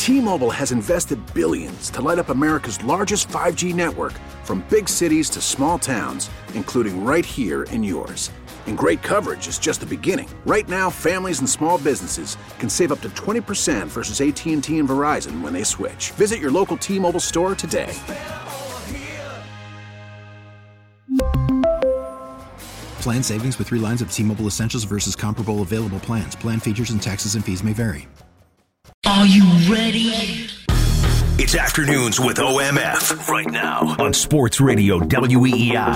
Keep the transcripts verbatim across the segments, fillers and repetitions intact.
T-Mobile has invested billions to light up America's largest five G network, from big cities to small towns, including right here in yours. And great coverage is just the beginning. Right now, families and small businesses can save up to twenty percent versus A T and T and Verizon when they switch. Visit your local T-Mobile store today. Plan savings with three lines of T-Mobile Essentials versus comparable available plans. Plan features and taxes and fees may vary. Are you ready? It's Afternoons with O M F right now on Sports Radio W E E I.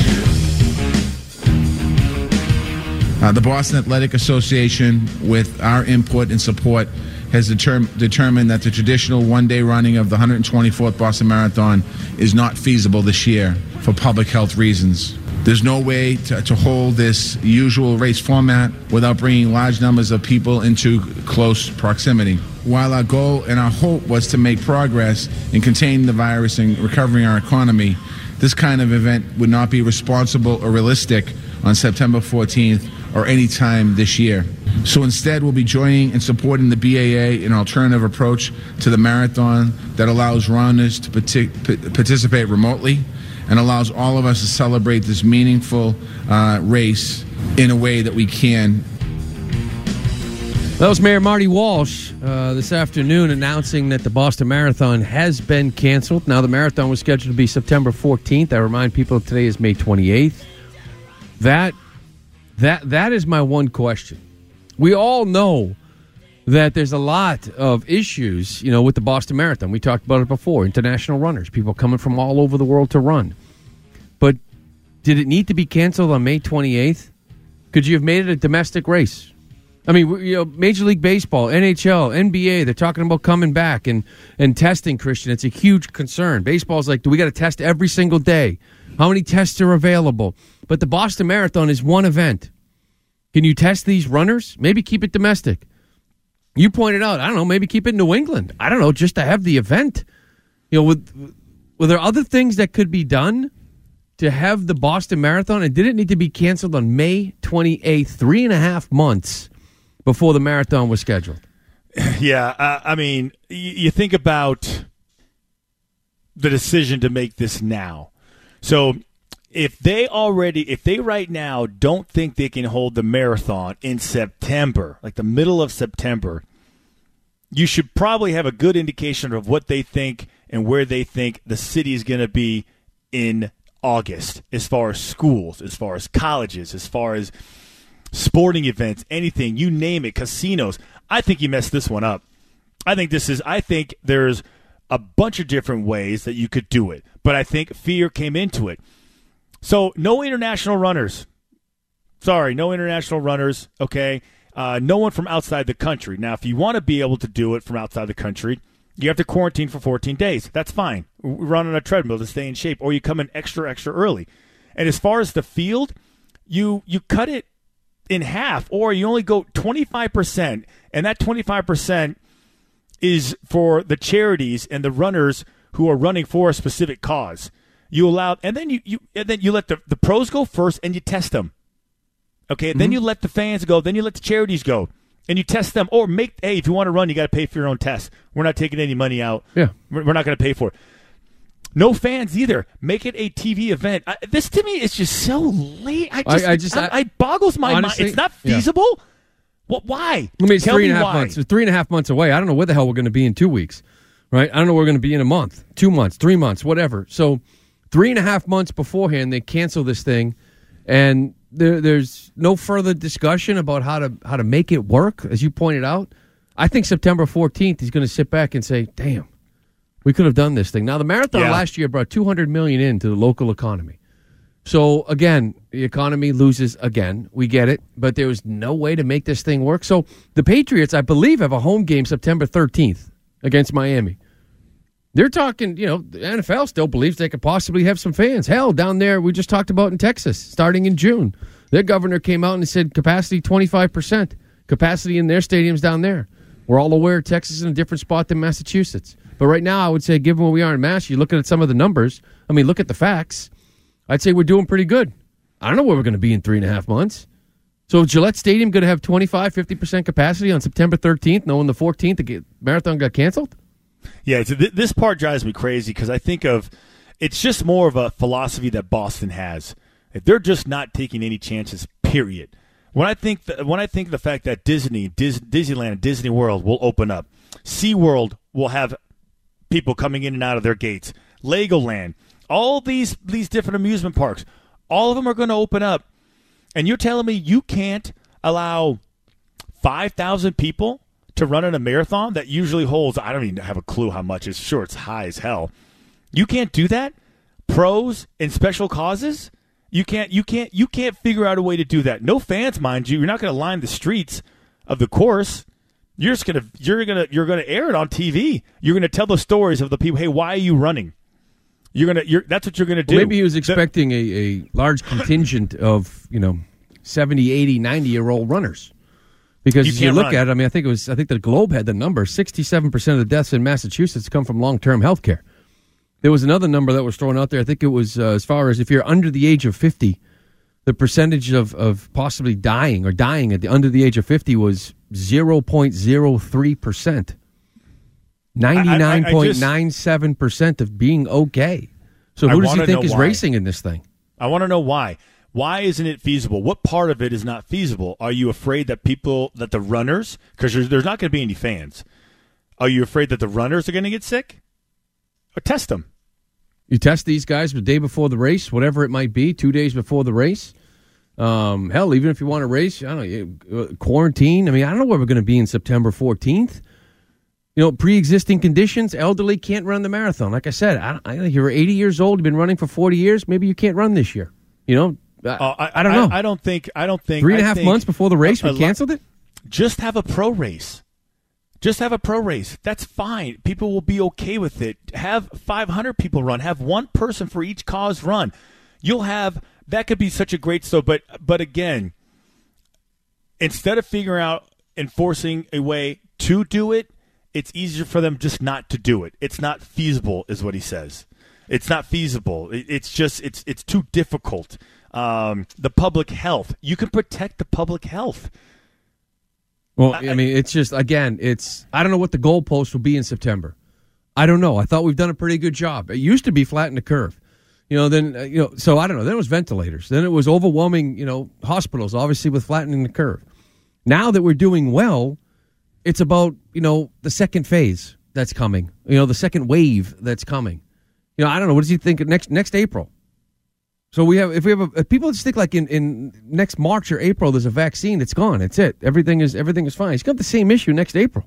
Uh, the Boston Athletic Association, with our input and support, has determ- determined that the traditional one-day running of the one hundred twenty-fourth Boston Marathon is not feasible this year for public health reasons. There's no way to, to hold this usual race format without bringing large numbers of people into close proximity. While our goal and our hope was to make progress in containing the virus and recovering our economy, this kind of event would not be responsible or realistic on September fourteenth or any time this year. So instead, we'll be joining and supporting the B A A, an alternative approach to the marathon that allows runners to partic- participate remotely and allows all of us to celebrate this meaningful uh, race in a way that we can. That was Mayor Marty Walsh uh, this afternoon announcing that the Boston Marathon has been canceled. Now, the marathon was scheduled to be September fourteenth. I remind people today is May twenty-eighth. That, that, that is my one question. We all know that there's a lot of issues, you know, with the Boston Marathon. We talked about it before. International runners, people coming from all over the world to run. But did it need to be canceled on May twenty-eighth? Could you have made it a domestic race? I mean, you know, Major League Baseball, N H L, N B A, they're talking about coming back and, and testing, Christian. It's a huge concern. Baseball's like, do we got to test every single day? How many tests are available? But the Boston Marathon is one event. Can you test these runners? Maybe keep it domestic. You pointed out, I don't know, maybe keep it in New England. I don't know, just to have the event. You know, with, were there other things that could be done to have the Boston Marathon? It didn't need to be canceled on May twenty-eighth, three and a half months before the marathon was scheduled. Yeah, uh, I mean, you, you think about the decision to make this now. So if they already, if they right now don't think they can hold the marathon in September, like the middle of September, you should probably have a good indication of what they think and where they think the city is going to be in August, as far as schools, as far as colleges, as far as sporting events, anything, you name it, casinos. I think you messed this one up. I think this is, I think there's a bunch of different ways that you could do it, but I think fear came into it. So no international runners. Sorry, no international runners, okay? Uh, no one from outside the country. Now, if you want to be able to do it from outside the country, you have to quarantine for fourteen days. That's fine. Run on a treadmill to stay in shape, or you come in extra, extra early. And as far as the field, you you cut it in half, or you only go twenty-five percent, and that twenty-five percent is for the charities and the runners who are running for a specific cause. You allow, and then you, you and then you let the, the pros go first, and you test them. Okay, mm-hmm. Then you let the fans go, then you let the charities go, and you test them. Or make, hey, if you want to run, you got to pay for your own test. We're not taking any money out. Yeah, we're, we're not going to pay for it. No fans either. Make it a T V event. I, this to me is just so late. I just, I, I just, I, I, I boggles my honestly, mind. It's not feasible. Yeah. What? Why? I mean, it's Tell three me and a half why. months. It's three and a half months away. I don't know where the hell we're going to be in two weeks, right? I don't know where we're going to be in a month, two months, three months, whatever. So, three and a half months beforehand, they cancel this thing, and there, there's no further discussion about how to how to make it work. As you pointed out, I think September fourteenth, he's going to sit back and say, "Damn, we could have done this thing." Now, the marathon yeah. last year brought two hundred million dollars into the local economy. So, again, the economy loses again. We get it. But there was no way to make this thing work. So, the Patriots, I believe, have a home game September thirteenth against Miami. They're talking, you know, the N F L still believes they could possibly have some fans. Hell, down there, we just talked about in Texas, starting in June. Their governor came out and said capacity twenty-five percent. Capacity in their stadiums down there. We're all aware Texas is in a different spot than Massachusetts. But right now, I would say, given where we are in Mass, you're looking at some of the numbers. I mean, look at the facts. I'd say we're doing pretty good. I don't know where we're going to be in three and a half months. So Gillette Stadium going to have twenty-five, fifty percent capacity on September thirteenth, knowing the fourteenth the marathon got canceled? Yeah, so th- this part drives me crazy because I think of it's just more of a philosophy that Boston has. If they're just not taking any chances, period. When I think th- when I think of the fact that Disney, Dis- Disneyland, and Disney World will open up, SeaWorld will have people coming in and out of their gates, Legoland, all these these different amusement parks, all of them are going to open up. And you're telling me you can't allow five thousand people to run in a marathon that usually holds, I don't even have a clue how much. It's sure it's high as hell. You can't do that? Pros and special causes? You can't you can't you can't figure out a way to do that. No fans, mind you. You're not going to line the streets of the course. You're just going to you're going to you're going to air it on T V. You're going to tell the stories of the people, "Hey, why are you running?" You're going to you're that's what you're going to do. Well, maybe he was expecting a, a large contingent of, you know, seventy, eighty, ninety-year-old runners. Because you as you look run. at it, I mean, I think it was I think the Globe had the number, sixty-seven percent of the deaths in Massachusetts come from long-term health care. There was another number that was thrown out there. I think it was uh, as far as if you're under the age of fifty, the percentage of, of possibly dying or dying at the under the age of fifty was zero point zero three percent. ninety-nine point nine seven percent of being okay. So who I does he think is why. racing in this thing? I want to know why. Why isn't it feasible? What part of it is not feasible? Are you afraid that people, that the runners, because there's, there's not going to be any fans, are you afraid that the runners are going to get sick? Or test them. You test these guys the day before the race, whatever it might be, two days before the race. Um, hell, even if you want to race, I don't know, quarantine. I mean, I don't know where we're going to be in September fourteenth. You know, pre-existing conditions, elderly can't run the marathon. Like I said, I, I, you're eighty years old, you've been running for forty years, maybe you can't run this year. You know, I, uh, I, I don't know. I, I don't think, I don't think. Three and a I half think months before the race, a, we canceled it? Just have a pro race. Just have a pro race. That's fine. People will be okay with it. Have five hundred people run. Have one person for each cause run. You'll have, that could be such a great so. But, but again, instead of figuring out, enforcing a way to do it, it's easier for them just not to do it. It's not feasible, is what he says. It's not feasible. It, it's just, it's it's too difficult. Um, the public health. You can protect the public health. Well, I mean, it's just, again, it's, I don't know what the goalpost will be in September. I don't know. I thought we've done a pretty good job. It used to be flatten the curve. You know, then, uh, you know, so I don't know. Then it was ventilators. Then it was overwhelming, you know, hospitals, obviously with flattening the curve. Now that we're doing well, it's about, you know, the second phase that's coming, you know, the second wave that's coming. You know, I don't know. What does he think of next, next April? So we have, if we have, a, if people just think like in, in next March or April, there's a vaccine, it's gone. It's it. Everything is everything is fine. He's got the same issue next April.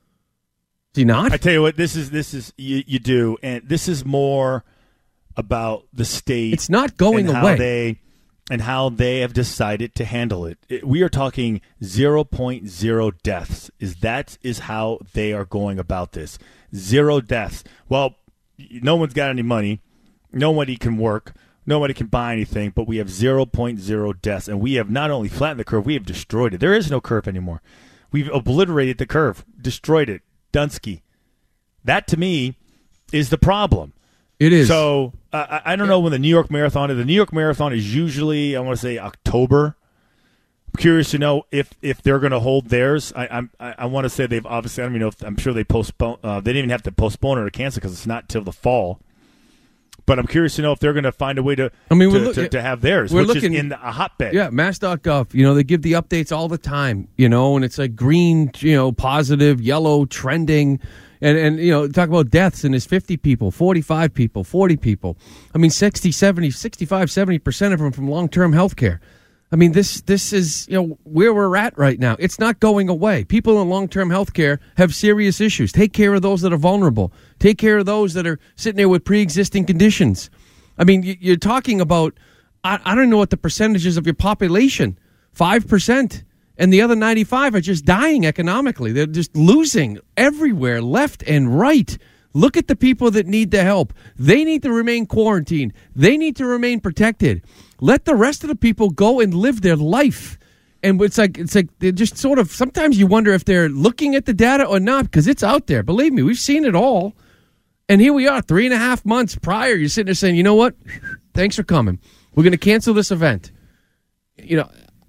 Is he not? I tell you what, this is this is you, you do, and this is more about the state. It's not going and away. How they, and how they have decided to handle it. it. We are talking zero point zero deaths. Is that is how they are going about this? Zero deaths. Well, no one's got any money. Nobody can work. Nobody can buy anything, but we have zero point zero deaths, and we have not only flattened the curve, we have destroyed it. There is no curve anymore. We've obliterated the curve, destroyed it. Dunsky. That, to me, is the problem. It is. So, uh, I, I don't know when the New York Marathon is. The New York Marathon is usually, I want to say, October. I'm curious to know if, if they're going to hold theirs. I I'm, I, I want to say they've obviously, I don't even know if, I'm sure they postpone, uh, they didn't even have to postpone it or cancel because it's not till the fall. But I'm curious to know if they're going to find a way to I mean, to, look, to, to have theirs, which looking, is in a hotbed. Yeah, mass dot gov. You know, they give the updates all the time, you know, and it's like green, you know, positive, yellow, trending. And, and you know, talk about deaths, and there's fifty people, forty-five people, forty people. I mean, sixty, seventy, sixty-five, seventy percent of them from long-term health care. I mean, this this is, you know, where we're at right now. It's not going away. People in long-term health care have serious issues. Take care of those that are vulnerable. Take care of those that are sitting there with pre-existing conditions. I mean, you're talking about, I, I don't know what the percentages of your population, five percent, and the other ninety-five are just dying economically. They're just losing everywhere, left and right. Look at the people that need the help. They need to remain quarantined. They need to remain protected. Let the rest of the people go and live their life. And it's like it's like they're just sort of, sometimes you wonder if they're looking at the data or not, because it's out there. Believe me, we've seen it all. And here we are, three and a half months prior. You're sitting there saying, you know what? Thanks for coming. We're going to cancel this event. You know,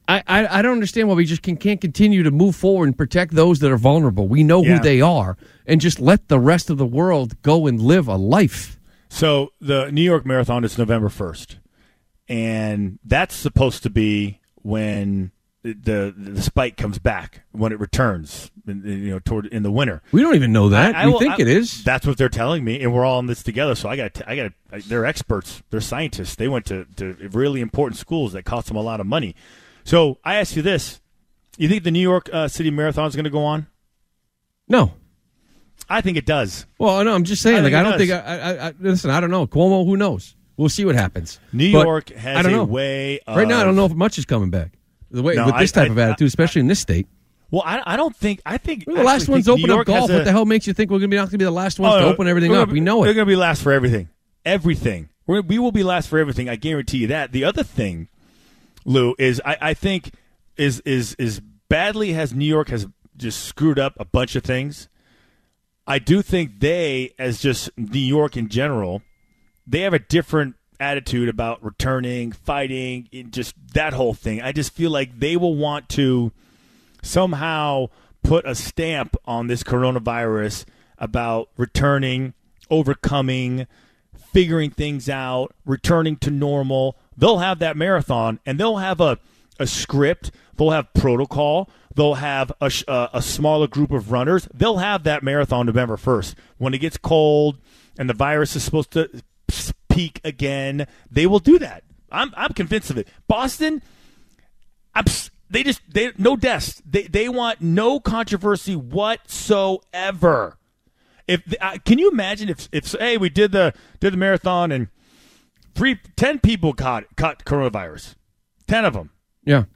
I, I, I don't understand why we just can, can't continue to move forward and protect those that are vulnerable. We know Yeah. who they are, and just let the rest of the world go and live a life. So the New York Marathon is November first, and that's supposed to be when the the spike comes back, when it returns, in, you know, toward in the winter. We don't even know that. I, I we will- think I- it is. That's what they're telling me, and we're all in this together. So I got, I got, they're experts, they're scientists. They went to, to really important schools that cost them a lot of money. So I ask you this: you think the New York uh, City Marathon is going to go on? No. I think it does. Well, no, I'm just saying. I like, think I it don't does. think. I, I, I listen. I don't know. Cuomo. Who knows? We'll see what happens. New But York I has don't a know. way. Of, Right now, I don't know if much is coming back. The way No, with this I- type I- of attitude, especially in this state. Well, I, I don't think. I think We're the last actually ones to think open New up York has golf. a- What the hell makes you think we're going to be not going to be the last ones Oh, to no, open everything we're up? gonna- We know They're it. going to be last for everything. Everything. We're, we will be last for everything. I guarantee you that. The other thing, Lou, is I, I think is is is badly has New York has just screwed up a bunch of things. I do think they, as just New York in general, they have a different attitude about returning, fighting, and just that whole thing. I just feel like they will want to somehow put a stamp on this coronavirus about returning, overcoming, figuring things out, returning to normal. They'll have that marathon, and they'll have a, a script. They'll have protocol. They'll have a, sh- uh, a smaller group of runners. They'll have that marathon November first. When it gets cold and the virus is supposed to peak again, they will do that. I'm I'm convinced of it. Boston, I'm, they just they no deaths. They they want no controversy whatsoever. If uh, can you imagine if if hey we did the did the marathon and three ten people caught caught coronavirus, ten of them. Yeah.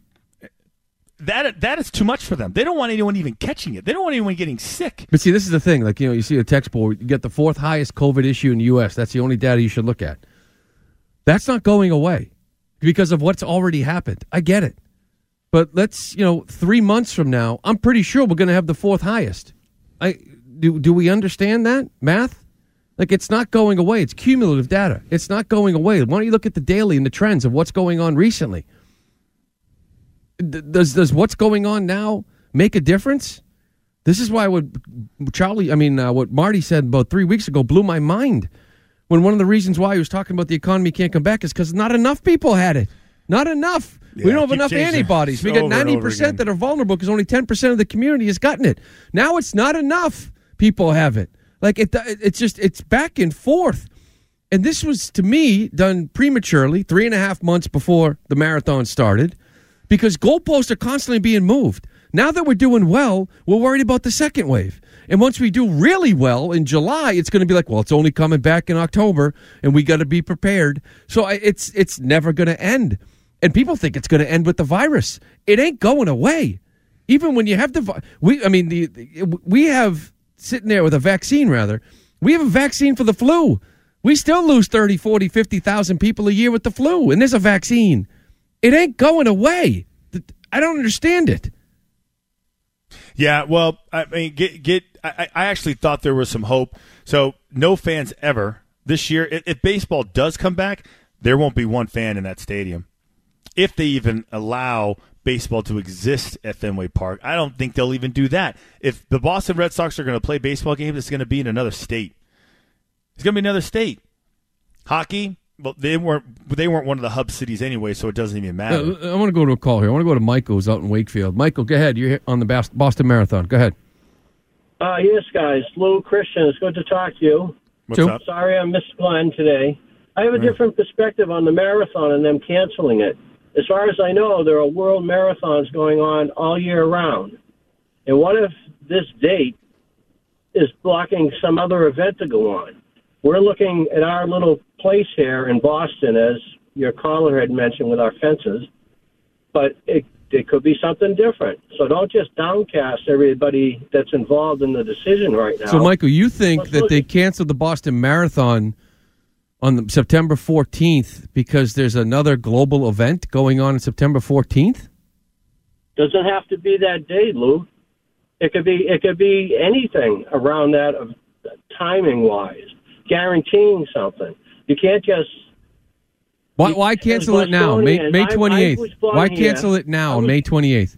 That that is too much for them. They don't want anyone even catching it. They don't want anyone getting sick. But see, this is the thing. Like, you know, you see a text board, you get the fourth highest COVID issue in the U S. That's the only data you should look at. That's not going away because of what's already happened. I get it. But let's, you know, three months from now, I'm pretty sure we're going to have the fourth highest. I do. Do we understand that math? Like, it's not going away. It's cumulative data. It's not going away. Why don't you look at the daily and the trends of what's going on recently? Does does what's going on now make a difference? This is why what Charlie, I mean, uh, what Marty said about three weeks ago blew my mind. When one of the reasons why he was talking about the economy can't come back is because not enough people had it. Not enough. Yeah, we don't have keep enough changing antibodies. We over got and over ninety percent again. that are vulnerable because only ten percent of the community has gotten it. Now it's not enough people have it. Like, it, it's just, it's back and forth. And this was, to me, done prematurely, three and a half months before the marathon started, because goalposts are constantly being moved. Now that we're doing well, we're worried about the second wave. And once we do really well in July, it's going to be like, well, it's only coming back in October, and we got to be prepared. So I- it's it's never going to end. And people think it's going to end with the virus. It ain't going away. Even when you have the vi- we, I mean, the, the we have sitting there with a vaccine. Rather, we have a vaccine for the flu. We still lose thirty, forty, fifty thousand people a year with the flu, and there's a vaccine. It ain't going away. I don't understand it. Yeah, well, I mean, get get. I, I actually thought there was some hope. So no fans ever this year. If, if baseball does come back, there won't be one fan in that stadium. If they even allow baseball to exist at Fenway Park, I don't think they'll even do that. If the Boston Red Sox are going to play baseball games, it's going to be in another state. It's going to be another state. Hockey. Well, they weren't they weren't one of the hub cities anyway, so it doesn't even matter. Uh, I want to go to a call here. I want to go to Michael, who's out in Wakefield. Michael, go ahead. You're on the Boston Marathon. Go ahead. Uh, yes, guys. Lou, Christian, it's good to talk to you. What's Two. up? Sorry I missed Glenn today. I have a different perspective on the marathon and them canceling it. As far as I know, there are world marathons going on all year round. And what if this date is blocking some other event to go on? We're looking at our little place here in Boston, as your caller had mentioned, with our fences, but it, it could be something different. So don't just downcast everybody that's involved in the decision right now. So, Michael, you think Let's that look they at- canceled the Boston Marathon on the September fourteenth because there's another global event going on on September fourteenth? Doesn't have to be that day, Lou. It could be it could be anything around that, of timing wise, guaranteeing something. You can't just Why, why cancel it now, May, May twenty-eighth? Why cancel it now, May twenty-eighth?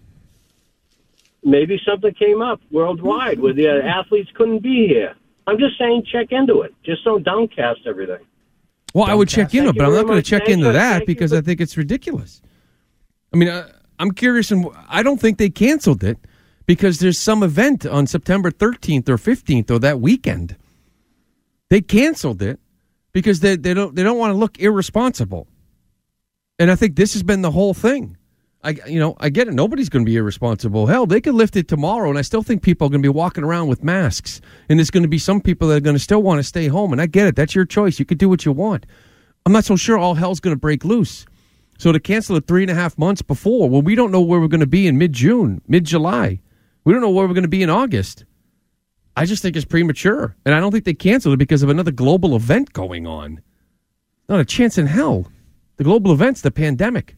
Maybe something came up worldwide where the athletes couldn't be here. I'm just saying check into it. Just don't downcast everything. Well, I would check into it, but I'm not going to check into that because you. I think it's ridiculous. I mean, I, I'm curious, and I don't think they canceled it because there's some event on September thirteenth or fifteenth or that weekend. They canceled it because they, they don't they don't want to look irresponsible. And I think this has been the whole thing. I you know, I get it. Nobody's going to be irresponsible. Hell, they could lift it tomorrow, and I still think people are going to be walking around with masks. And there's going to be some people that are going to still want to stay home. And I get it. That's your choice. You could do what you want. I'm not so sure all hell's going to break loose. So to cancel it three and a half months before, well, we don't know where we're going to be in mid-June, mid-July. We don't know where we're going to be in August. I just think it's premature. And I don't think they canceled it because of another global event going on. Not a chance in hell. The global event's the pandemic.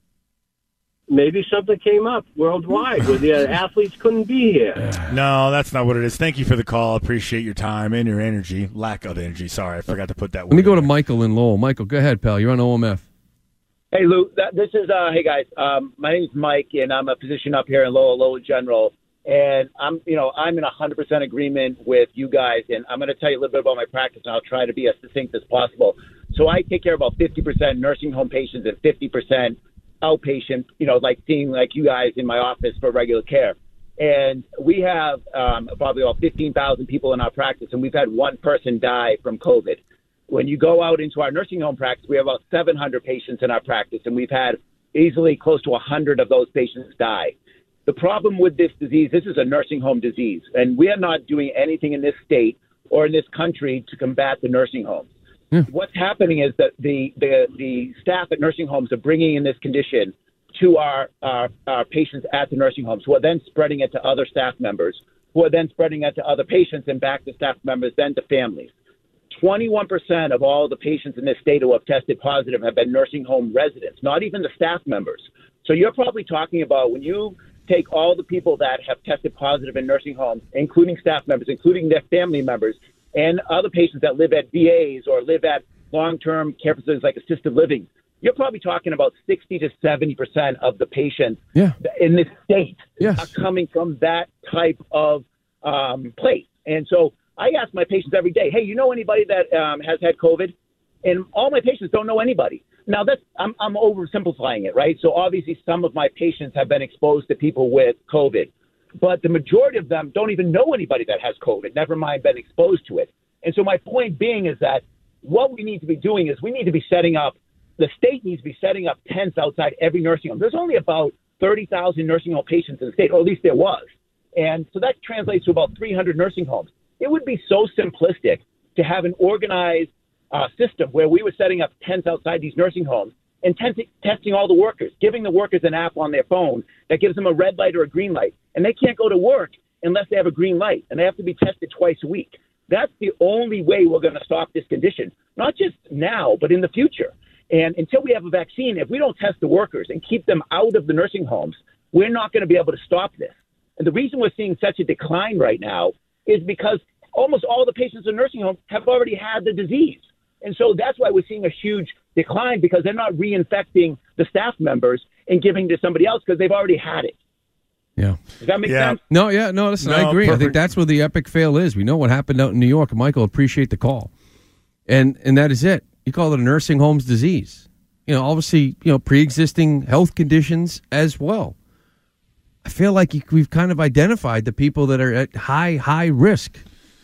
Maybe something came up worldwide where the athletes couldn't be here. No, that's not what it is. Thank you for the call. Appreciate your time and your energy. Lack of energy. Sorry, I forgot to put that. Let me go to Michael in Lowell. Michael, go ahead, pal. You're on O M F. Hey, Lou. This is, uh, hey, guys. Um, my name is Mike, and I'm a physician up here in Lowell, Lowell General. And I'm, you know, I'm in one hundred percent agreement with you guys. And I'm going to tell you a little bit about my practice, and I'll try to be as succinct as possible. So I take care of about fifty percent nursing home patients and fifty percent outpatient, you know, like seeing like you guys in my office for regular care. And we have um, probably about fifteen thousand people in our practice, and we've had one person die from COVID. When you go out into our nursing home practice, we have about seven hundred patients in our practice, and we've had easily close to one hundred of those patients die. The problem with this disease, this is a nursing home disease, and we are not doing anything in this state or in this country to combat the nursing homes. Yeah. What's happening is that the, the, the staff at nursing homes are bringing in this condition to our, our, our patients at the nursing homes, who are then spreading it to other staff members, who are then spreading it to other patients and back to staff members, then to families. twenty-one percent of all the patients in this state who have tested positive have been nursing home residents, not even the staff members. So you're probably talking about when you take all the people that have tested positive in nursing homes, including staff members, including their family members, and other patients that live at V As or live at long-term care facilities like assisted living, you're probably talking about sixty to seventy percent of the patients yeah. in this state yes. are coming from that type of um, place. And so I ask my patients every day, hey, you know anybody that um, has had COVID? And all my patients don't know anybody. Now, that's I'm, I'm oversimplifying it, right? So obviously some of my patients have been exposed to people with COVID, but the majority of them don't even know anybody that has COVID, never mind been exposed to it. And so my point being is that what we need to be doing is we need to be setting up, the state needs to be setting up tents outside every nursing home. There's only about thirty thousand nursing home patients in the state, or at least there was. And so that translates to about three hundred nursing homes. It would be so simplistic to have an organized uh, system where we were setting up tents outside these nursing homes and t- testing all the workers, giving the workers an app on their phone that gives them a red light or a green light. And they can't go to work unless they have a green light, and they have to be tested twice a week. That's the only way we're going to stop this condition, not just now, but in the future. And until we have a vaccine, if we don't test the workers and keep them out of the nursing homes, we're not going to be able to stop this. And the reason we're seeing such a decline right now is because almost all the patients in nursing homes have already had the disease. And so that's why we're seeing a huge decline, because they're not reinfecting the staff members and giving to somebody else because they've already had it. Yeah. Does that make yeah. sense? No, yeah, no, listen, No, I agree. perfect. I think that's where the epic fail is. We know what happened out in New York. Michael, appreciate the call. And and that is it. You call it a nursing homes disease. You know, obviously, you know, pre-existing health conditions as well. I feel like we've kind of identified the people that are at high, high risk.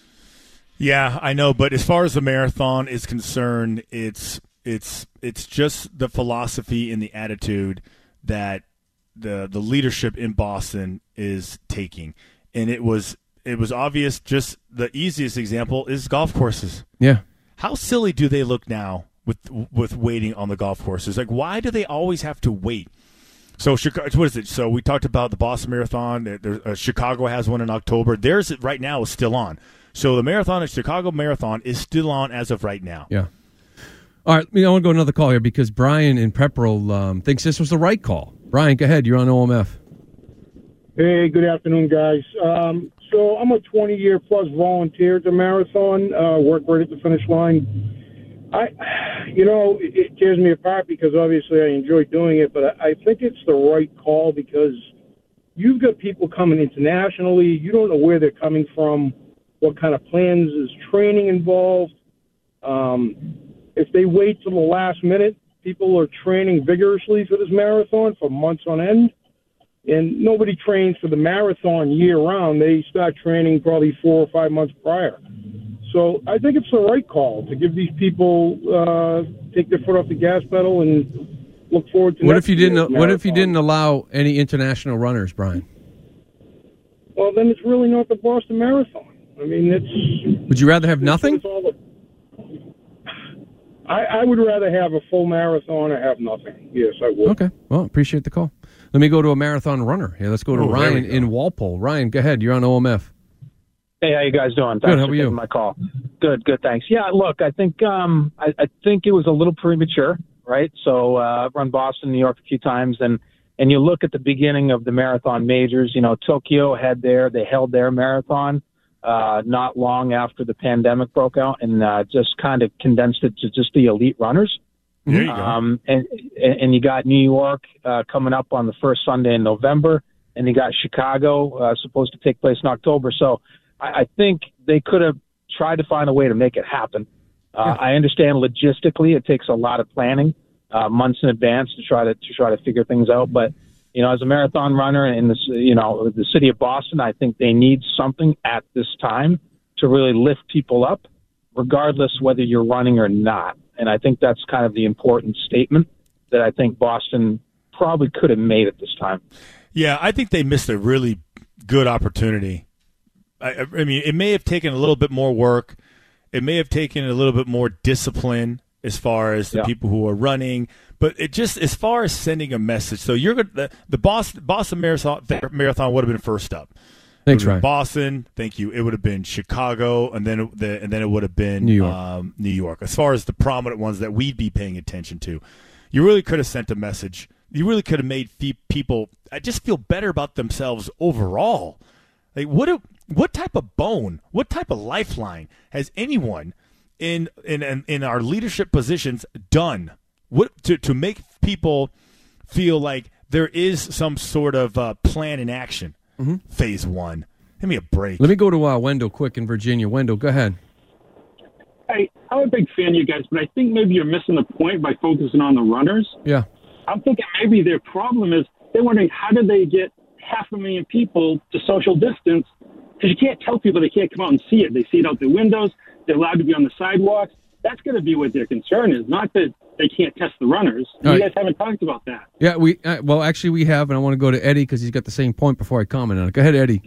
Yeah, I know, but as far as the marathon is concerned, it's it's it's just the philosophy and the attitude that the the leadership in Boston is taking. And it was it was obvious. Just the easiest example is golf courses. Yeah. How silly do they look now with with waiting on the golf courses? Like, why do they always have to wait? So, Chicago, what is it? So, we talked about the Boston Marathon. There, uh, Chicago has one in October. Theirs right now is still on. So, the marathon, the Chicago Marathon, is still on as of right now. Yeah. All right, I want to go another call here because Brian in Pepperell um, thinks this was the right call. Brian, go ahead. You're on O M F. Hey, good afternoon, guys. Um, so, I'm a twenty-year-plus volunteer at the marathon, uh, work right at the finish line. I, you know, it, it tears me apart because obviously I enjoy doing it, but I, I think it's the right call because you've got people coming internationally. You don't know where they're coming from, what kind of plans is training involved. Um, if they wait till the last minute, people are training vigorously for this marathon for months on end. And nobody trains for the marathon year-round. They start training probably four or five months prior. So I think it's the right call to give these people uh, take their foot off the gas pedal and look forward to. What if you didn't? What What if you didn't allow any international runners, Brian? Well, then it's really not the Boston Marathon. I mean, it's. Would you rather have nothing? It's all the, I, I would rather have a full marathon or have nothing. Yes, I would. Okay. Well, appreciate the call. Let me go to a marathon runner. Yeah, let's go to Oh, there Ryan we go. in Walpole. Ryan, go ahead. You're on O M F. Hey, how you guys doing? Thanks Good, how for are you? taking my call. Good, good, thanks. Yeah, look, I think um, I, I think it was a little premature, right? So uh, I've run Boston, New York a few times, and and you look at the beginning of the marathon majors. You know, Tokyo had their they held their marathon uh, not long after the pandemic broke out, and uh, just kind of condensed it to just the elite runners. There you go. Um, and and you got New York uh, coming up on the first Sunday in November, and you got Chicago uh, supposed to take place in October. So I, I think they could have tried to find a way to make it happen. Uh, I understand logistically it takes a lot of planning, uh, months in advance to try to to try to figure things out. But you know, as a marathon runner in this, you know, the city of Boston, I think they need something at this time to really lift people up, regardless whether you're running or not. And I think that's kind of the important statement that I think Boston probably could have made at this time. Yeah, I think they missed a really good opportunity. I, I mean, it may have taken a little bit more work. It may have taken a little bit more discipline as far as the Yeah. people who are running. But it just, as far as sending a message, so you're going the, the Boston Boston Marathon Marathon would have been first up. Thanks, It would Ryan. have been Boston, thank you. It would have been Chicago, and then it, the, and then it would have been New York. Um, New York. As far as the prominent ones that we'd be paying attention to, you really could have sent a message. You really could have made fe- people I just feel better about themselves overall. Like what? A, what type of bone? What type of lifeline has anyone in in in, in our leadership positions done? What to to make people feel like there is some sort of uh, plan in action? Mm-hmm. Phase one. Give me a break. Let me go to uh, Wendell quick in Virginia. Wendell, go ahead. Hey, I'm a big fan of you guys, but I think maybe you're missing the point by focusing on the runners. Yeah. I'm thinking maybe their problem is they're wondering how do they get half a million people to social distance, because you can't tell people they can't come out and see it. They see it out their windows. They're allowed to be on the sidewalks. That's going to be what their concern is, not that they can't test the runners. You All right. guys haven't talked about that. Yeah, we uh, well, actually, we have, and I want to go to Eddie because he's got the same point before I comment on it. Go ahead, Eddie.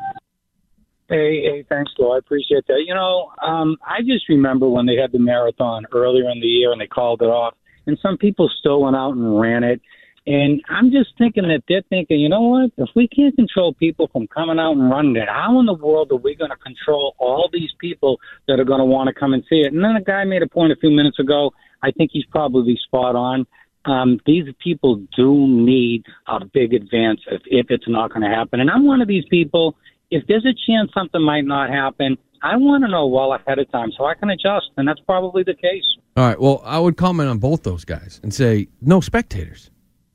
Hey, hey, thanks, Phil. I appreciate that. You know, um, I just remember when they had the marathon earlier in the year and they called it off, and some people still went out and ran it. And I'm just thinking that they're thinking, you know what? If we can't control people from coming out and running it, how in the world are we going to control all these people that are going to want to come and see it? And then a guy made a point a few minutes ago. I think he's probably spot on. Um, these people do need a big advance if, if it's not going to happen. And I'm one of these people. If there's a chance something might not happen, I want to know well ahead of time so I can adjust, and that's probably the case. All right. Well, I would comment on both those guys and say no spectators.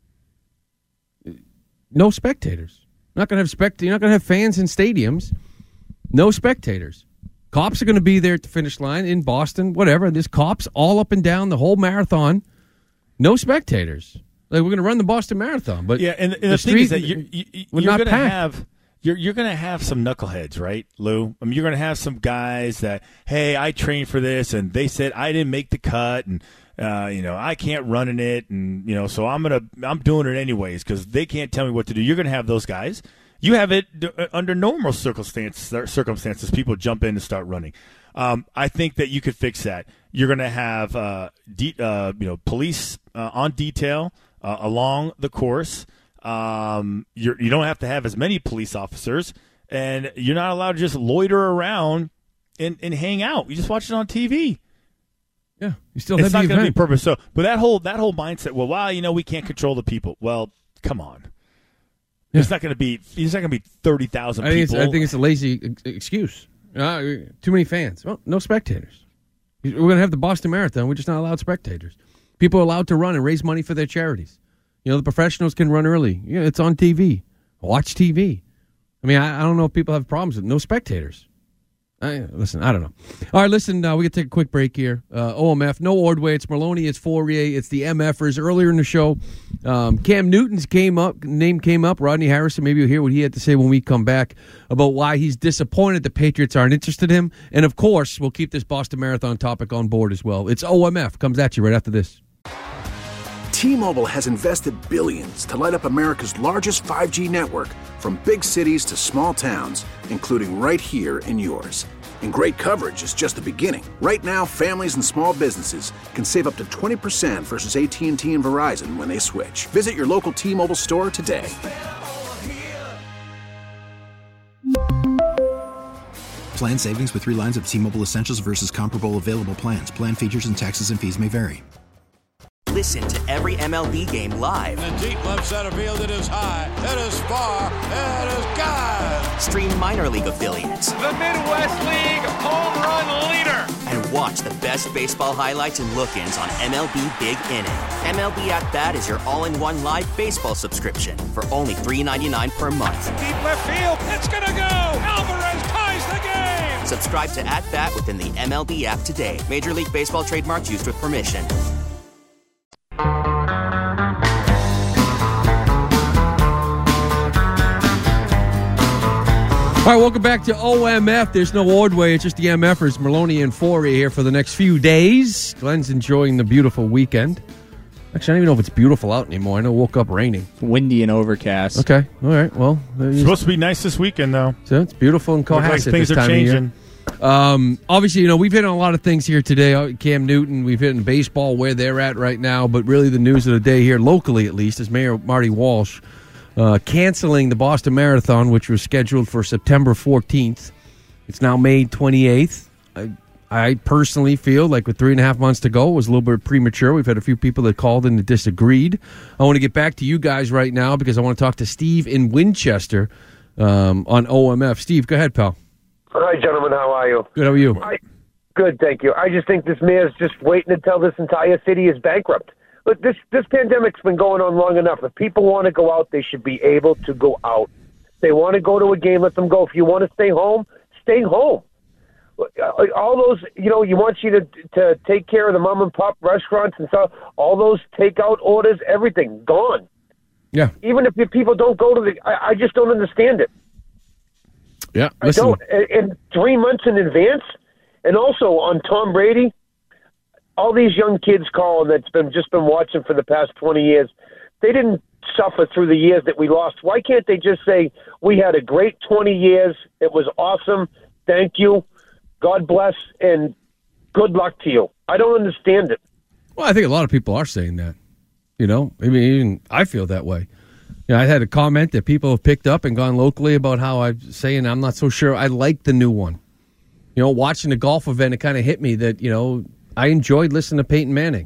No spectators. Not going to have spect. You're not going to have fans in stadiums. No spectators. Cops are going to be there at the finish line in Boston, whatever. There's cops all up and down the whole marathon. No spectators. Like we're going to run the Boston Marathon, but yeah, and, and the, the, street thing is that you're, you, would you're not going to pack. have you're you're going to have some knuckleheads, right, Lou? I mean, you're going to have some guys that, hey, I trained for this, and they said I didn't make the cut, and uh, you know I can't run in it, and you know so I'm gonna I'm doing it anyways because they can't tell me what to do. You're going to have those guys. You have it uh, under normal circumstances. Circumstances, people jump in and start running. Um, I think that you could fix that. You're going to have uh, de- uh, you know police uh, on detail uh, along the course. Um, you're, you don't have to have as many police officers, and you're not allowed to just loiter around and, and hang out. You just watch it on T V. Yeah, you still it's have not the going to be event. purpose. So, but that whole that whole mindset. Well, wow, you know, we can't control the people. Well, come on. Yeah. It's not going to be. It's not going to be thirty thousand I think, it's, people. I think it's a lazy ex- excuse. Uh, too many fans. Well, no spectators. We're going to have the Boston Marathon. We're just not allowed spectators. People are allowed to run and raise money for their charities. You know, the professionals can run early. You know, it's on T V. Watch T V. I mean, I, I don't know if people have problems with no spectators. I, listen, I don't know. All right, listen, uh, we can take a quick break here. Uh, O M F, no Ordway, it's Merloni, it's Fourier, it's the MFers. Earlier in the show, um, Cam Newton's came up, name came up, Rodney Harrison. Maybe you'll hear what he had to say when we come back about why he's disappointed the Patriots aren't interested in him. And, of course, we'll keep this Boston Marathon topic on board as well. It's O M F, comes at you right after this. T-Mobile has invested billions to light up America's largest five G network, from big cities to small towns, including right here in yours. And great coverage is just the beginning. Right now, families and small businesses can save up to twenty percent versus A T and T and Verizon when they switch. Visit your local T-Mobile store today. Plan savings with three lines of T-Mobile Essentials versus comparable available plans. Plan features and taxes and fees may vary. Listen to every M L B game live. In the deep left center field, it is high, it is far, it is gone. Stream minor league affiliates. The Midwest League home run leader. And watch the best baseball highlights and look-ins on M L B Big Inning. M L B At Bat is your all-in-one live baseball subscription for only three dollars and ninety-nine cents per month. Deep left field, it's gonna go. Alvarez ties the game. Subscribe to At Bat within the M L B app today. Major League Baseball trademarks used with permission. All right, welcome back to O M F. There's no Ordway. It's just the MFers, Merloni and Fourier here for the next few days. Glenn's enjoying the beautiful weekend. Actually, I don't even know if it's beautiful out anymore. I know it woke up raining. Windy and overcast. Okay, all right. Well, it's supposed to be nice this weekend, though. So it's beautiful in Cohasset like things this are time changing. of year. Um, obviously, you know, we've hit on a lot of things here today. Cam Newton, we've hit on baseball, where they're at right now. But really the news of the day here, locally at least, is Mayor Marty Walsh Uh, canceling the Boston Marathon, which was scheduled for September fourteenth. It's now May twenty-eighth. I, I personally feel like with three and a half months to go, it was a little bit premature. We've had a few people that called in and disagreed. I want to get back to you guys right now because I want to talk to Steve in Winchester um, on O M F. Steve, go ahead, pal. Hi, gentlemen. How are you? Good. How are you? I, good, thank you. I just think this mayor's just waiting until this entire city is bankrupt. Look, this this pandemic's been going on long enough. If people want to go out, they should be able to go out. If they want to go to a game, let them go. If you want to stay home, stay home. All those, you know, you want you to to take care of the mom and pop restaurants and stuff. All those takeout orders, everything gone. Yeah. Even if the people don't go to the, I, I just don't understand it. Yeah. I Listen. don't. And, and three months in advance, and also on Tom Brady. All these young kids calling that's been just been watching for the past twenty years, they didn't suffer through the years that we lost. Why can't they just say, we had a great twenty years, it was awesome, thank you, God bless, and good luck to you? I don't understand it. Well, I think a lot of people are saying that. You know, I mean, even I feel that way. You know, I had a comment that people have picked up and gone locally about how I'm saying I'm not so sure I like the new one. You know, watching the golf event, it kind of hit me that, you know, I enjoyed listening to Peyton Manning.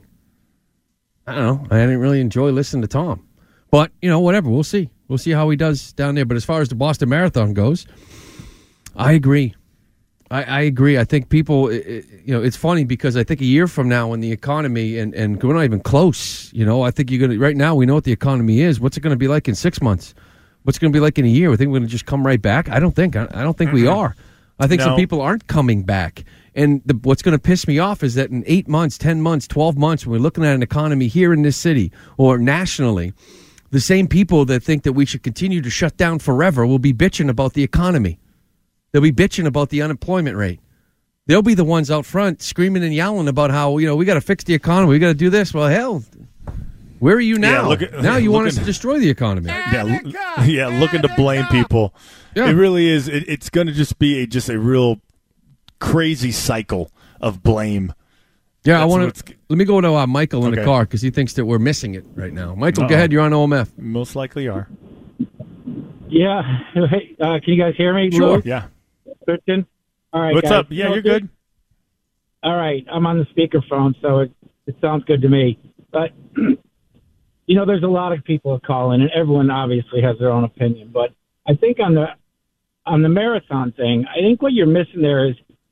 I don't know. I didn't really enjoy listening to Tom. But, you know, whatever. We'll see. We'll see how he does down there. But as far as the Boston Marathon goes, I agree. I, I agree. I think people, it, you know, it's funny because I think a year from now when the economy, and, and we're not even close, you know, I think you're going to, right now we know what the economy is. What's it going to be like in six months? What's it going to be like in a year? We think we're going to just come right back? I don't think. I, I don't think mm-hmm. we are. I think no. some people aren't coming back. And the, what's going to piss me off is that in eight months, ten months, twelve months, when we're looking at an economy here in this city or nationally, the same people that think that we should continue to shut down forever will be bitching about the economy. They'll be bitching about the unemployment rate. They'll be the ones out front screaming and yelling about how, you know, we got to fix the economy. We got to do this. Well, hell, where are you now? Yeah, look at, now you want looking, us to destroy the economy. Yeah, yeah, looking to blame people. Yeah. It really is. It, it's going to just be a, just a real crazy cycle of blame. Yeah, That's I want to. Let me go to uh, Michael in okay. the car because he thinks that we're missing it right now. Michael, Uh-oh. go ahead. You're on O M F. Most likely are. Yeah. Hey, uh, can you guys hear me? Sure. Lou? Yeah. Christian? All right. What's guys. up? Yeah, you're good. All right. I'm on the speakerphone, so it, it sounds good to me. But, you know, there's a lot of people calling, and everyone obviously has their own opinion. But I think on the on the marathon thing, I think what you're missing there is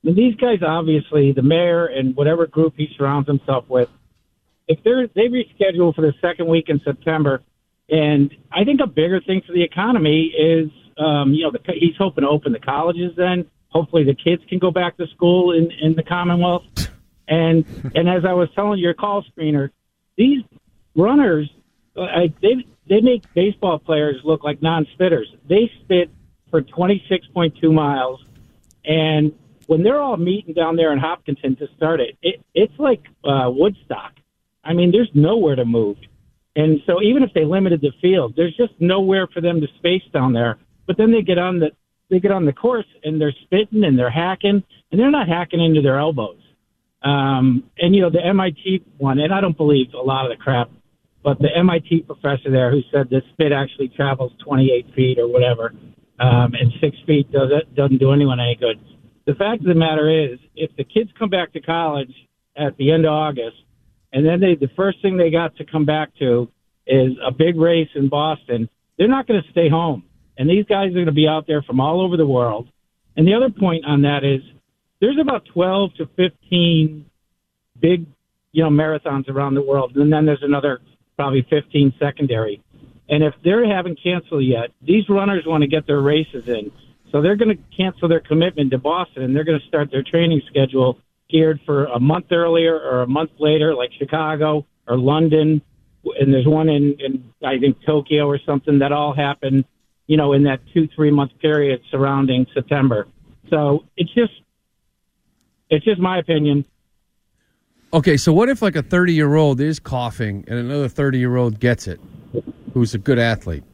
And these guys, obviously, the mayor and whatever group he surrounds himself with, if they're they reschedule for the second week in September, and I think a bigger thing for the economy is, um, you know, the, he's hoping to open the colleges then. Hopefully the kids can go back to school in, in the Commonwealth. And and as I was telling your call screener, these runners, I, they they make baseball players look like non-spitters. They spit for twenty-six point two miles, and when they're all meeting down there in Hopkinton to start it, it it's like uh, Woodstock. I mean, there's nowhere to move. And so even if they limited the field, there's just nowhere for them to space down there. But then they get on the they get on the course and they're spitting and they're hacking, and they're not hacking into their elbows. Um, and, you know, the M I T one, and I don't believe a lot of the crap, but the M I T professor there who said the spit actually travels twenty-eight feet or whatever, um, and six feet doesn't, doesn't do anyone any good. The fact of the matter is, if the kids come back to college at the end of August, and then they the first thing they got to come back to is a big race in Boston, they're not going to stay home. And these guys are going to be out there from all over the world. And the other point on that is there's about twelve to fifteen big, you know, marathons around the world. And then there's another probably fifteen secondary. And if they haven't canceled yet, these runners want to get their races in. So they're going to cancel their commitment to Boston, and they're going to start their training schedule geared for a month earlier or a month later, like Chicago or London. And there's one in, in I think, Tokyo or something that all happen, you know, in that two, three-month period surrounding September. So it's just, it's just my opinion. Okay, so what if like a thirty-year-old is coughing and another thirty-year-old gets it, who's a good athlete?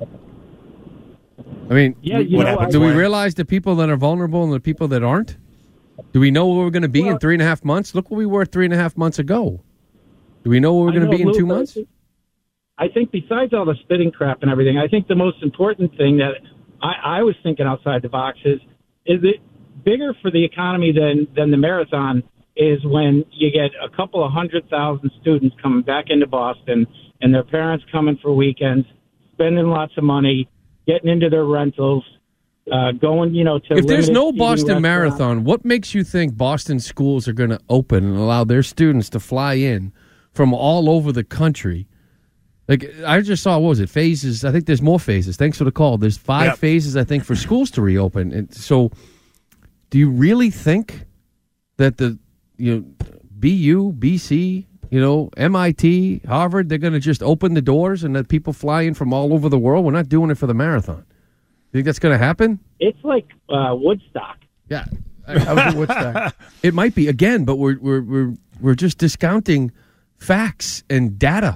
I mean, yeah, you what, know, I, do we realize the people that are vulnerable and the people that aren't? Do we know where we're going to be well, in three and a half months? Look where we were three and a half months ago. Do we know where we're going to be in two months? I think besides all the spitting crap and everything, I think the most important thing that I, I was thinking outside the box is, is it bigger for the economy than, than the marathon is when you get a couple of hundred thousand students coming back into Boston and their parents coming for weekends, spending lots of money, getting into their rentals, uh, going, you know, to if there's no limited Boston seating Marathon, what makes you think Boston schools are going to open and allow their students to fly in from all over the country? Like, I just saw, what was it, phases? I think there's more phases. Thanks for the call. There's five yep. phases, I think, for schools to reopen. And so do you really think that the, you know, B U, B C, you know, M I T, Harvard, they're going to just open the doors and let people fly in from all over the world? We're not doing it for the marathon. You think that's going to happen? It's like uh, Woodstock. Yeah. I was in Woodstock. It might be, again, but we're, we're, we're, we're just discounting facts and data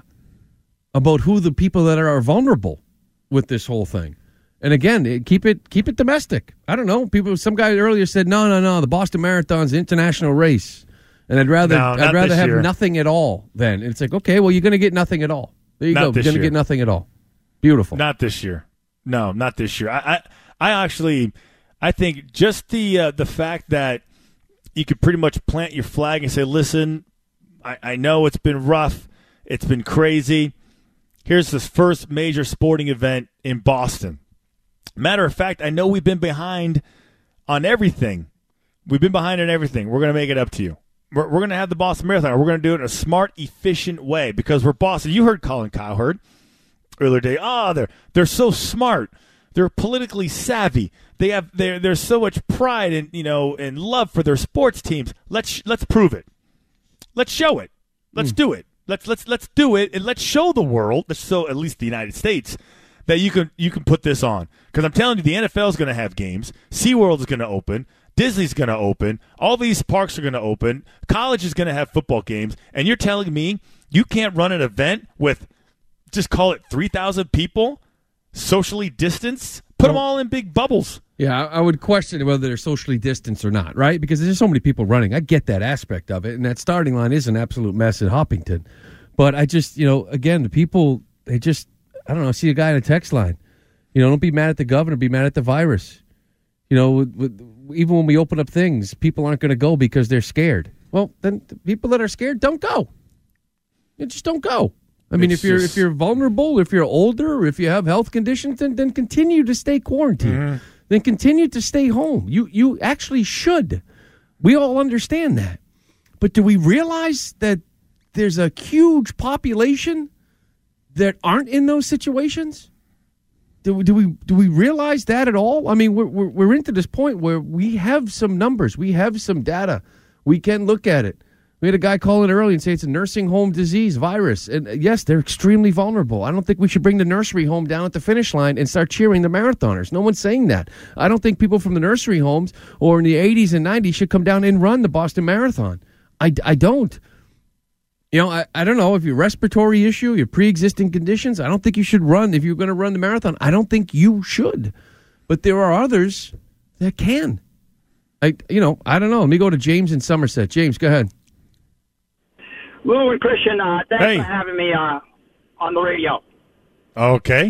about who the people that are vulnerable with this whole thing. And again, keep it keep it domestic. I don't know. People. Some guy earlier said, no, no, no, the Boston Marathon's an international race. And I'd rather no, I'd rather have year. nothing at all then. And it's like, okay, well, you're going to get nothing at all. There you not go. You're going to get nothing at all. Beautiful. Not this year. No, not this year. I I, I actually, I think just the uh, the fact that you could pretty much plant your flag and say, listen, I, I know it's been rough. It's been crazy. Here's this first major sporting event in Boston. Matter of fact, I know we've been behind on everything. We've been behind on everything. We're going to make it up to you. We're, we're going to have the Boston Marathon. We're going to do it in a smart, efficient way because we're Boston. You heard Colin Cowherd earlier today. Oh, they're they're so smart. They're politically savvy. They have they there's so much pride and you know and love for their sports teams. Let's let's prove it. Let's show it. Let's mm. do it. Let's let's let's do it and let's show the world, let's show at least the United States, that you can you can put this on. Because I'm telling you, the N F L is going to have games, SeaWorld is going to open, Disney's going to open, all these parks are going to open, college is going to have football games, and you're telling me you can't run an event with, just call it three thousand people, socially distanced? Put them all in big bubbles. Yeah, I would question whether they're socially distanced or not, right? Because there's so many people running. I get that aspect of it, and that starting line is an absolute mess at Hopkinton. But I just, you know, again, the people, they just, I don't know, see a guy in a text line. You know, don't be mad at the governor, be mad at the virus. You know, with, with, even when we open up things, people aren't going to go because they're scared. Well, then the people that are scared, don't go. You just don't go. I mean, it's if you're just... if you're vulnerable, if you're older, if you have health conditions, then, then continue to stay quarantined. Mm-hmm. Then continue to stay home. You you actually should We all understand that. But do we realize that there's a huge population that aren't in those situations? Do, do we do we realize that at all? I mean, we're, we're we're into this point where we have some numbers, we have some data, we can look at it. We had a guy call in early and say it's a nursing home disease virus, and yes, they're extremely vulnerable. I don't think we should bring the nursery home down at the finish line and start cheering the marathoners. No one's saying that. I don't think people from the nursery homes or in the eighties and nineties should come down and run the Boston Marathon. I, I don't. You know, I, I don't know if your respiratory issue, your pre-existing conditions, I don't think you should run. If you're going to run the marathon, I don't think you should. But there are others that can. I, you know, I don't know. Let me go to James in Somerset. James, go ahead. Lou and Christian, uh, thanks Hey. for having me uh, on the radio. Okay.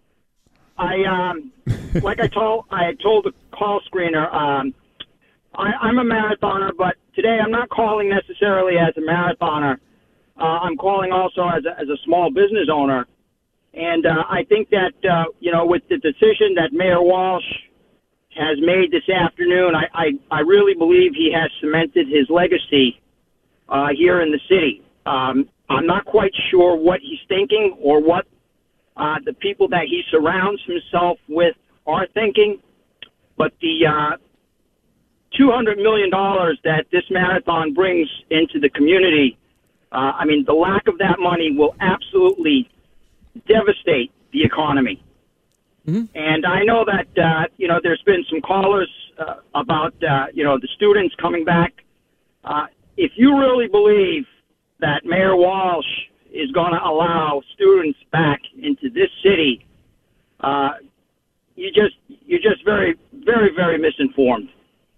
I um, like I told I told the call screener, um, I, I'm a marathoner, but today I'm not calling necessarily as a marathoner. Uh, I'm calling also as a, as a small business owner, and uh, I think that uh, you know, with the decision that Mayor Walsh has made this afternoon, I I, I really believe he has cemented his legacy uh, here in the city. Um, I'm not quite sure what he's thinking or what uh, the people that he surrounds himself with are thinking, but the uh, two hundred million dollars that this marathon brings into the community, uh, I mean, the lack of that money will absolutely devastate the economy. Mm-hmm. And I know that, uh, you know, there's been some callers uh, about, uh, you know, the students coming back. Uh, if you really believe that Mayor Walsh is going to allow students back into this city, uh, you just, you're just very, very, very misinformed.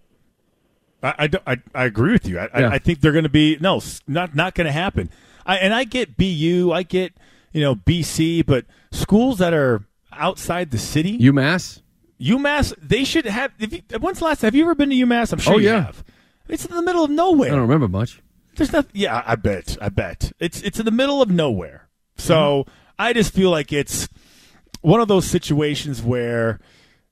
I, I, don't- I, I agree with you. I, Yeah. I, I think they're going to be no, s- not not going to happen. I, and I get B U, I get you know B C, but schools that are outside the city, UMass, UMass, they should have. If you, when's the last? Have you ever been to UMass? I'm sure Oh, you yeah. have. It's in the middle of nowhere. I don't remember much. There's nothing. Yeah, I bet. I bet it's it's in the middle of nowhere. So Mm-hmm. I just feel like it's one of those situations where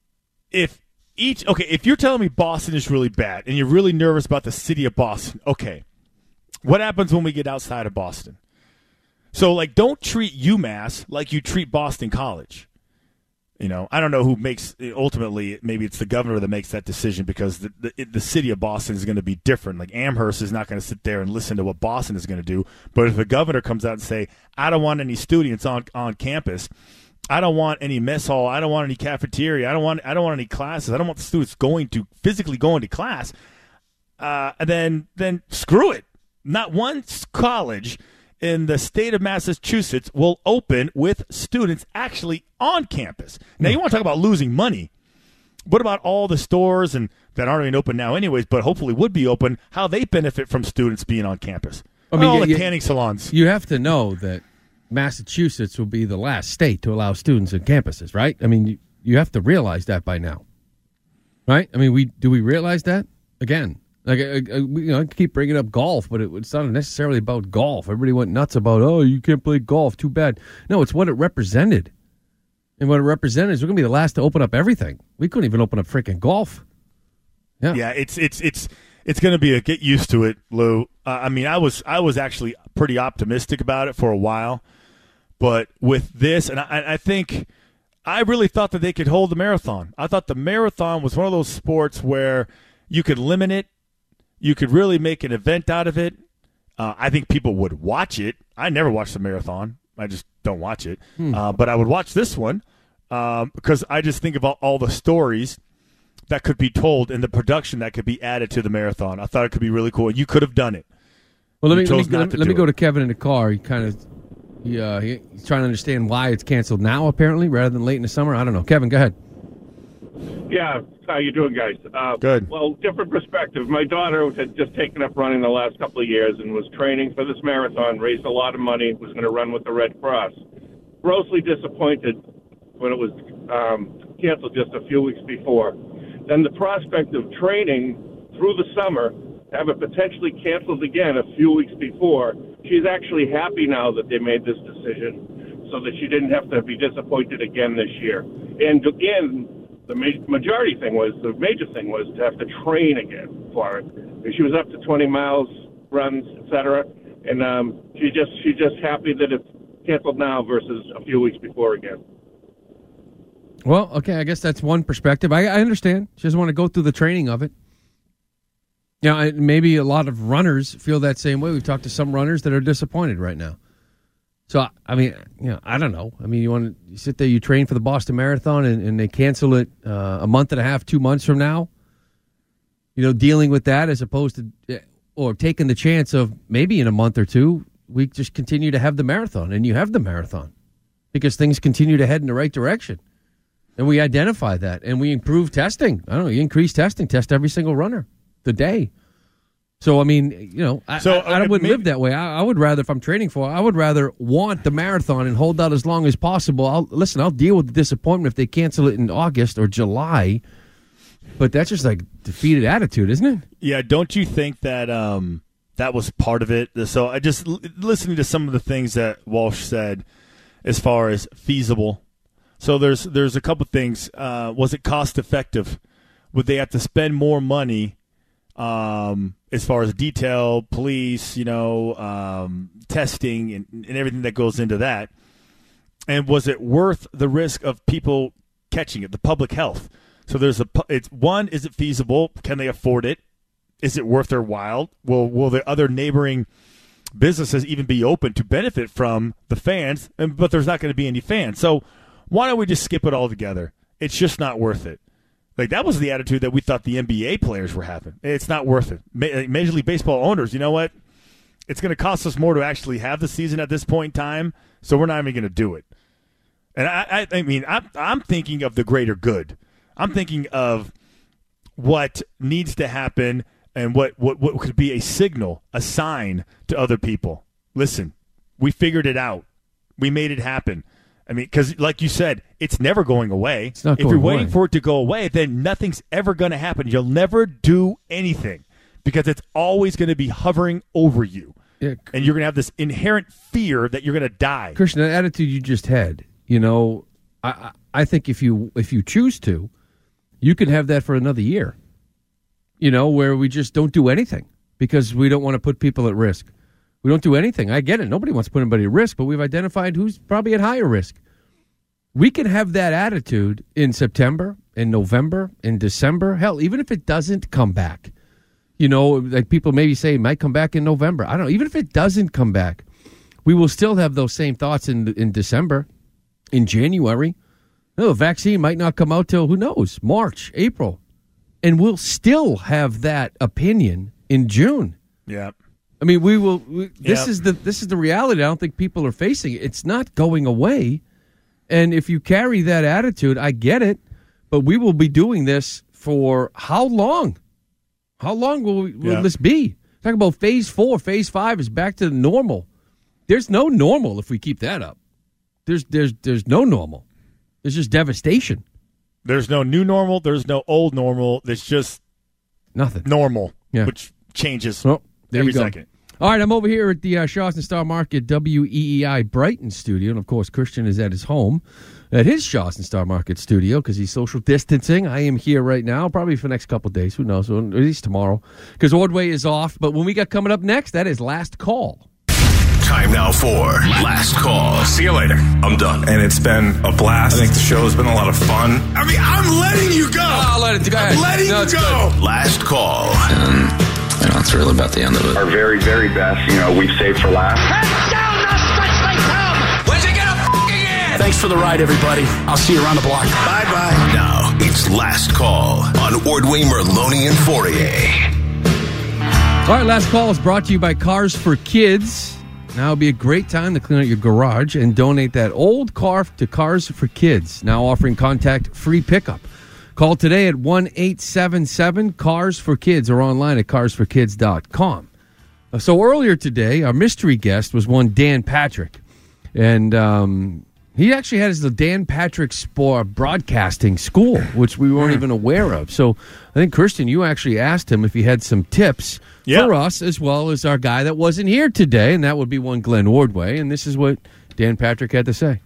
if each okay, if you're telling me Boston is really bad and you're really nervous about the city of Boston, okay, what happens when we get outside of Boston? So like, don't treat UMass like you treat Boston College. You know, I don't know who makes ultimately. Maybe it's the governor that makes that decision because the the, the city of Boston is going to be different. Like Amherst is not going to sit there and listen to what Boston is going to do. But if the governor comes out and say, "I don't want any students on, on campus. I don't want any mess hall. I don't want any cafeteria. I don't want I don't want any classes. I don't want the students going to physically going to class." Uh, and then then screw it. Not one college in the state of Massachusetts will open with students actually on campus. Now, you want to talk about losing money. What about all the stores and that aren't even open now anyways, but hopefully would be open, how they benefit from students being on campus? I mean, all you- the you- tanning salons. You have to know that Massachusetts will be the last state to allow students on campuses, right? I mean, you, you have to realize that by now, right? I mean, we do we realize that? Again, like I, I, we- you know, I keep bringing up golf, but it, it's not necessarily about golf. Everybody went nuts about, oh, you can't play golf, too bad. No, it's what it represented. And what it represented is we're going to be the last to open up everything. We couldn't even open up freaking golf. Yeah, Yeah, it's it's it's it's going to be a get used to it, Lou. Uh, I mean, I was I was actually pretty optimistic about it for a while, but with this, and I, I think I really thought that they could hold the marathon. I thought the marathon was one of those sports where you could limit it, you could really make an event out of it. Uh, I think people would watch it. I never watched the marathon. I just don't watch it, Hmm. uh, but I would watch this one um, because I just think about all the stories that could be told and the production that could be added to the marathon. I thought it could be really cool. You could have done it. Well, let You me let chose me, not let, to let me do go it. to Kevin in the car. He kind of he, uh, he, he's trying to understand why it's canceled now, apparently, rather than late in the summer. I don't know. Kevin, go ahead. Yeah, how you doing, guys? Uh, Good. Well, different perspective. My daughter had just taken up running the last couple of years and was training for this marathon, raised a lot of money, was going to run with the Red Cross. Grossly disappointed when it was um, canceled just a few weeks before. Then the prospect of training through the summer, have it potentially canceled again a few weeks before, she's actually happy now that they made this decision so that she didn't have to be disappointed again this year. And again, the ma- majority thing was, the major thing was to have to train again for it. She was up to twenty miles runs, et cetera, and um, she just she's just happy that it's canceled now versus a few weeks before again. Well, okay, I guess that's one perspective. I, I understand. She doesn't want to go through the training of it. You know, maybe a lot of runners feel that same way. We've talked to some runners that are disappointed right now. So, I mean, you know, I don't know. I mean, you want to you sit there, you train for the Boston Marathon, and, and they cancel it uh, a month and a half, two months from now. You know, dealing with that as opposed to, or taking the chance of maybe in a month or two, we just continue to have the marathon, and you have the marathon because things continue to head in the right direction. And we identify that, and we improve testing. I don't know, you increase testing, test every single runner the day. So, I mean, you know, I, so, I, I wouldn't maybe, live that way. I, I would rather, if I'm training for, I would rather want the marathon and hold out as long as possible. I'll listen, I'll deal with the disappointment if they cancel it in August or July. But that's just like defeated attitude, isn't it? Yeah, don't you think that um, that was part of it? So I just l- listening to some of the things that Walsh said as far as feasible. So there's there's a couple things. Uh, was it cost effective? Would they have to spend more money um, as far as detail, police, you know, um, testing, and, and everything that goes into that? And was it worth the risk of people catching it, the public health? So there's a it's one. Is it feasible? Can they afford it? Is it worth their while? Will will the other neighboring businesses even be open to benefit from the fans? And but there's not going to be any fans. So why don't we just skip it all together? It's just not worth it. Like that was the attitude that we thought the N B A players were having. It's not worth it. Major League Baseball owners, you know what? It's going to cost us more to actually have the season at this point in time. So we're not even going to do it. And I, I, I mean, I'm, I'm thinking of the greater good. I'm thinking of what needs to happen and what, what, what could be a signal, a sign to other people. Listen, we figured it out. We made it happen. I mean, because like you said, it's never going away. It's not if going you're waiting away. for it to go away, then nothing's ever going to happen. You'll never do anything because it's always going to be hovering over you. Yeah. And you're going to have this inherent fear that you're going to die. Christian, that attitude you just had, you know, I, I I think if you if you choose to, you can have that for another year, you know, where we just don't do anything because we don't want to put people at risk. We don't do anything. I get it. Nobody wants to put anybody at risk, but we've identified who's probably at higher risk. We can have that attitude in September, in November, in December. Hell, even if it doesn't come back, you know, like people maybe say it might come back in November. I don't know. Even if it doesn't come back, we will still have those same thoughts in in December, in January. No, the vaccine might not come out till, who knows, March, April. And we'll still have that opinion in June. Yeah. I mean, we will. We, this Yep. is the this is the reality. I don't think people are facing it. It's not going away. And if you carry that attitude, I get it. But we will be doing this for how long? How long will, we, will Yeah. this be? Talk about phase four, phase five is back to normal. There's no normal if we keep that up. There's there's there's no normal. There's just devastation. There's no new normal. There's no old normal. There's just nothing normal, Yeah. which changes Oh, there every you go. second. All right, I'm over here at the uh, Shawson Star Market W E E I Brighton studio. And, of course, Christian is at his home at his Shawson Star Market studio because he's social distancing. I am here right now, probably for the next couple of days. Who knows? Or at least tomorrow because Ordway is off. But when we got coming up next, that is Last Call. Time now for Last Call. See you later. I'm done. And it's been a blast. I think the show's been a lot of fun. I mean, I'm letting you go. I'll let it go. I'm letting No, you it's go. Last Call. Um, you know, it's really about the end of it. Our very, very best, you know, we've saved for last. Down the stretch they come. Where'd you get a f***ing in? Thanks for the ride, everybody. I'll see you around the block. Bye-bye. Now, it's Last Call on Ordway, Merloni, and Fourier. All right, Last Call is brought to you by Cars for Kids. Now would be a great time to clean out your garage and donate that old car to Cars for Kids, now offering contact-free pickup. Call today at one eight seven seven cars for kids or online at cars for kids dot com. So earlier today, our mystery guest was one Dan Patrick. And um, he actually had his the Dan Patrick Sport Broadcasting School, which we weren't even aware of. So I think, Christian, you actually asked him if he had some tips Yeah. for us, as well as our guy that wasn't here today, and that would be one Glenn Ordway. And this is what Dan Patrick had to say.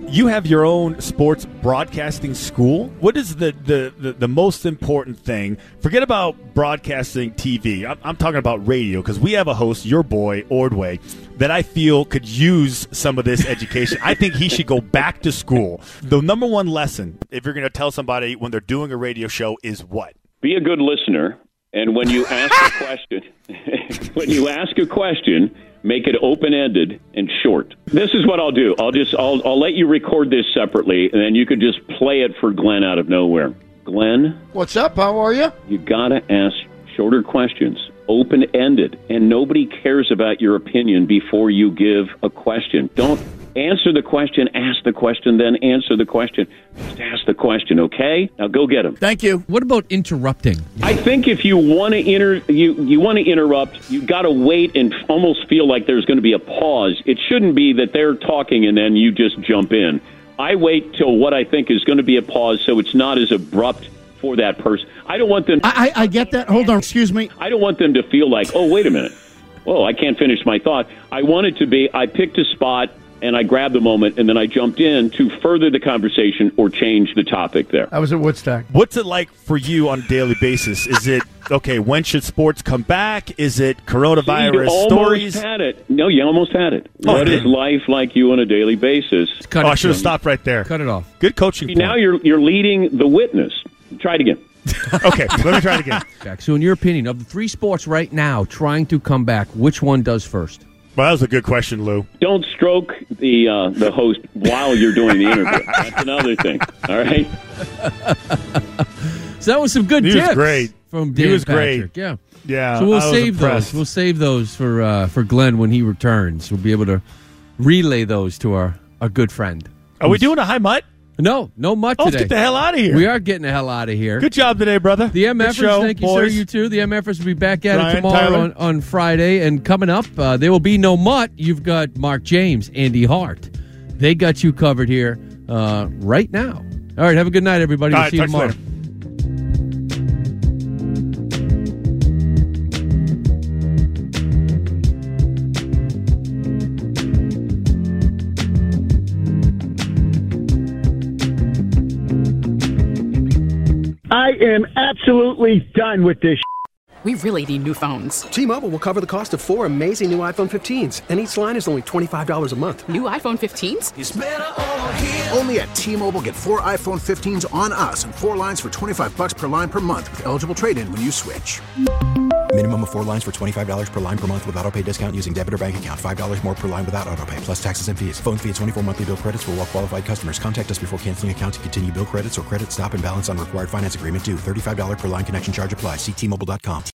you have your own sports broadcasting school. What is the, the, the, the most important thing? Forget about broadcasting T V. I'm, I'm talking about radio, because we have a host, your boy, Ordway, that I feel could use some of this education. I think he should go back to school. The number one lesson, if you're going to tell somebody when they're doing a radio show, is what? Be a good listener, and when you ask a question, when you ask a question, make it open-ended and short. This is what I'll do. I'll just I'll I'll let you record this separately, and then you could just play it for Glenn out of nowhere. Glenn, what's up? How are you? You gotta ask shorter questions, open-ended, and nobody cares about your opinion before you give a question. Don't answer the question, ask the question, then answer the question. Just ask the question, okay? Now go get him. Thank you. What about interrupting? I think if you want to inter you you want to interrupt, you got to wait and almost feel like there's going to be a pause. It shouldn't be that they're talking and then you just jump in. I wait till what I think is going to be a pause, so it's not as abrupt for that person. I don't want them. I, I get that. Hold on. Excuse me. I don't want them to feel like, oh, wait a minute. Whoa, I can't finish my thought. I want it to be, I picked a spot, and I grabbed the moment, and then I jumped in to further the conversation or change the topic there. I was at Woodstock. What's it like for you on a daily basis? Is it, okay, when should sports come back? Is it coronavirus See, you stories? almost had it. No, you almost had it. Oh, what is life like you on a daily basis? Oh, I should have stopped right there. Cut it off. Good coaching See, point. now you're you're leading the witness. Try it again. Okay, let me try it again. Jack, so in your opinion, of the three sports right now trying to come back, which one does first? Well, that was a good question, Lou. Don't stroke the uh, the host while you're doing the interview. That's another thing. All right. So that was some good He tips was great. from Dan He was Patrick. great. Yeah. Yeah. So we'll I was save impressed. those. We'll save those for uh, for Glenn when he returns. We'll be able to relay those to our, our good friend. Are we doing a high mutt? No, no mutt Oh, let's today. get the hell out of here. We are getting the hell out of here. Good job today, brother. The Good MFers, show, thank you, boys. sir. You too. The MFers will be back at Ryan, it tomorrow Tyler. on, on Friday. And coming up, uh, there will be no mutt. You've got Mark James, Andy Hart. They got you covered here uh, right now. All right, have a good night, everybody. All We'll right, see you talk to you tomorrow. I am absolutely done with this. We really need new phones. T-Mobile will cover the cost of four amazing new iPhone fifteens, and each line is only twenty-five dollars a month. New iPhone fifteens? It's better over here. Only at T-Mobile, get four iPhone fifteens on us and four lines for twenty-five bucks per line per month with eligible trade-in when you switch. Minimum of four lines for twenty-five dollars per line per month with autopay discount using debit or bank account. five dollars more per line without autopay, plus taxes and fees. Phone fee at twenty-four monthly bill credits for well-qualified customers. Contact us before canceling account to continue bill credits or credit stop and balance on required finance agreement due. thirty-five dollars per line connection charge applies. See T Mobile dot com.